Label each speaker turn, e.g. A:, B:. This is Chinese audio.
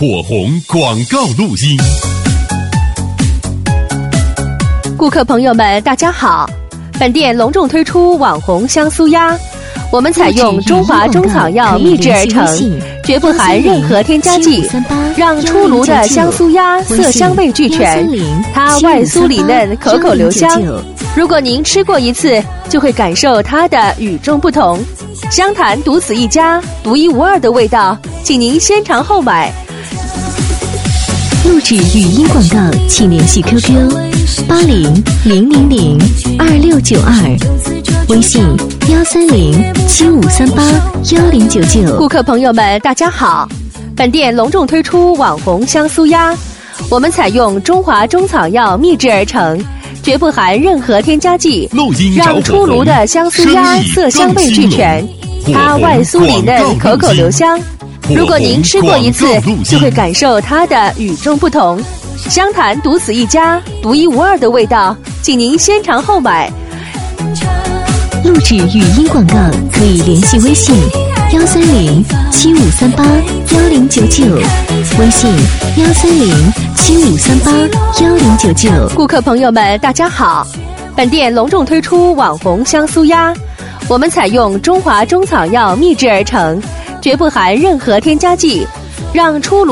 A: 火红广告录音。
B: 顾客朋友们，大家好！本店隆重推出网红香酥鸭，我们采用中华中草药秘制而成，绝不含任何添加剂，让出炉的香酥鸭色香味俱全。它外酥里嫩，口口留香。如果您吃过一次，就会感受它的与众不同。湘潭独此一家，独一无二的味道，请您先尝后买。
C: 录制语音广告，请联系 QQ8000026992，微信13075381099。
B: 顾客朋友们，大家好！本店隆重推出网红香酥鸭，我们采用中华中草药秘制而成，绝不含任何添加剂，让出炉的香酥鸭色香味俱全。它外酥里嫩，口口留香。如果您吃过一次，就会感受它的与众不同。湘潭独此一家，独一无二的味道，请您先尝后买。
C: 录制语音广告可以联系微信13075381099，微信13075381099。
B: 顾客朋友们，大家好！本店隆重推出网红香酥鸭，我们采用中华中草药秘制而成，绝不含任何添加剂，让出炉